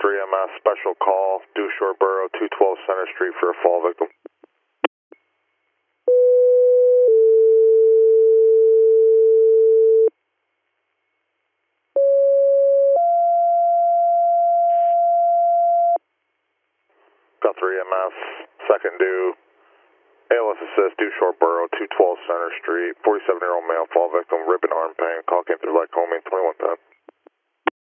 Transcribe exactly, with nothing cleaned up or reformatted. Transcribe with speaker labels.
Speaker 1: three M S, special call, due Short Borough, two twelve Center Street for a fall victim. Got three M S, second due, A L S assist, due Short Borough, two twelve Center Street, forty-seven year old male, fall victim, rib and arm pain, call came through like homing, twenty-one ten.